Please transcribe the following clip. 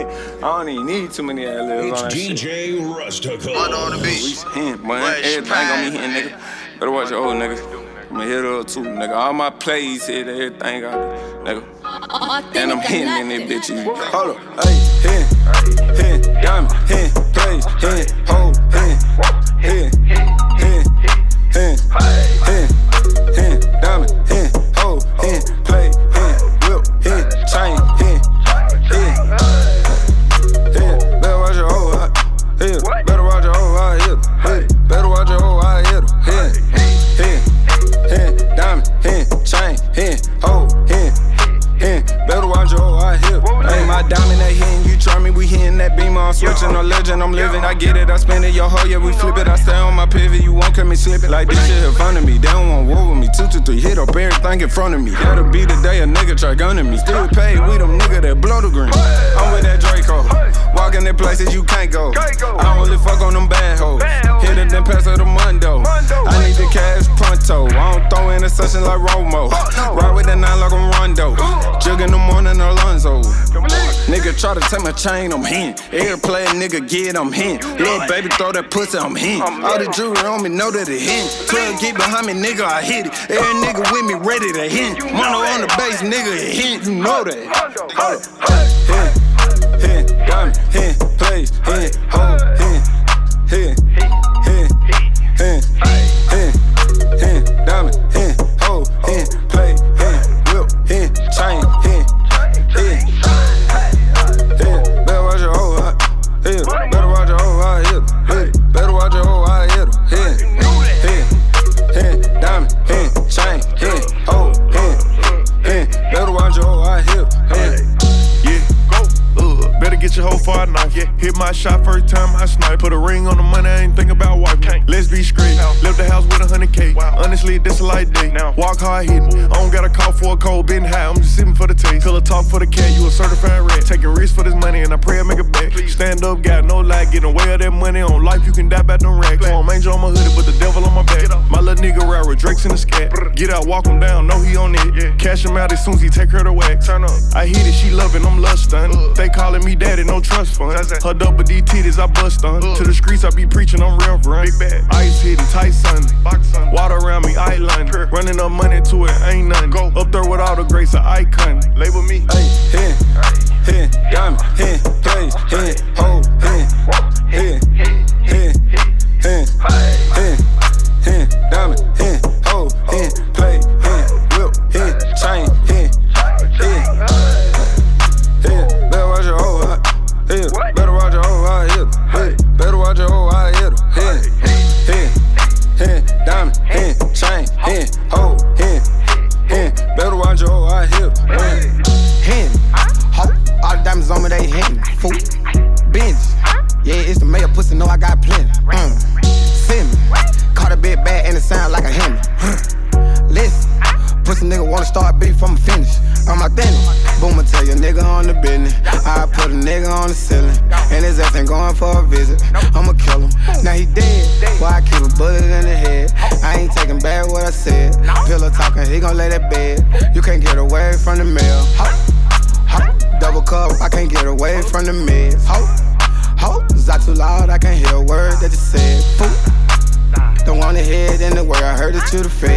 I don't even need too many ad-libs on that shit. It's DJ Rustical. On the beat. Hint, man. Everything gon' be hitting, nigga. Better watch your old nigga. I'ma hit it up too, nigga. All my plays hit everything got it, nigga. And I'm hitting in this bitch. Hold up, hey, hit, diamond, hit, plays, hit, hold, hit, diamond, hit, hold, hit, play, hit, whip, hit, chain, hit. Better watch your whole eye, hit. Better watch your whole eye, hit. Better watch your whole eye, hit. Hit, diamond, hit, chain, hit, hold, hit. Better watch your whole eye, hit. Ain't my diamond that hitting, you try me, we hitting that beam. I'm switching, no legend, I'm living. I get it, I spend it, yo ho, yeah, we flip it. I stay on my pivot, you won't cut me slipping. Like this shit in front of me, they don't want war with me. 2 to 3, hit up everything in front of me. That'll be the day a nigga try gunning me. Still paid, we them nigga that blow the green. I'm with that Draco, walking in places you can't go. I only fuck on them bad hoes, hit it then pass her the Mundo. I need the cash pronto, I don't throw interceptions like Romo. Ride with that 9 like I'm Rondo, jug in the morning Alonzo. Nigga try to take my chain, I'm hint. Airplay nigga get, I'm hint. Little baby throw that pussy, I'm hint. All the jewelry on me know that it hint. 12 get behind me, nigga, I hit it. Every nigga with me ready to hint. Mono on the base, nigga, it hint, you know that. Hint, diamond, hint, plays, hint, hold, hint, diamond, hint, hold, hint, play, hint, whip, hint, chain, hint. Better watch your whole eye, hit. Better watch your whole eye, hit. Better watch your whole eye, hit. Hit, diamond, hit, chain, hit, hold, hit. Better watch your whole eye, hit. Better get your hoe for a knife. Hit my shot first time I snipe. Put a ring on the money, I ain't think about wiping. Let's be straight. Left the house with 100K. Honestly, this a light day. Walk hard hitting. I don't gotta call for a cold, been high. I'm just sipping for the taste. Till I talk for the cat, you a certified rat. Taking risks for this money and I pray I make it back. Stand up, got no lie. Getting away of that money on life, you can die by them racks. I'm angel on my hoodie, but the devil on my back. My little nigga ride with Drake's in the scat. Get out, walk him down, know he on it. Cash him out as soon as he take her to wax. I hit it, she loving, I'm lustin'. They calling me daddy, no trust fund. Her double D titties, I bust on. To the streets, I be preaching, I'm real run. Ice hitting, tight Sunday. Water around me, island. Running up money to it, ain't nothing. Up there with all the grace, an icon. Label me. Hit, diamond, hit, plays, hit, hold, hit, diamond, hit, hold, hit, play, hit, whip, hit, chain, hit. Better watch your whole eye, hit. Better watch your whole eye, hit. Better watch your whole eye, hit. Diamond, hit, chain, hit, hold, hit. Better watch your whole eye, hit. All the diamonds on me, they hitting. Fool. Benz. Yeah, it's the mayor pussy, know I got plenty. See me. Caught a bit bad and it sound like a Henry. Listen. Pussy nigga wanna start beef, I'ma finish. I'm authentic. Boom, I tell your nigga on the business. I put a nigga on the ceiling. And his ass ain't going for a visit. I'ma kill him. Now he dead. Why I keep a bullet in the head? I ain't taking back what I said. Pillow talking, he gon' lay that bed. You can't get away from the mail. Double cup, I can't get away from the meds. Is that too loud? I can't hear a word that you said. Don't want to head in the way I heard it to the fed.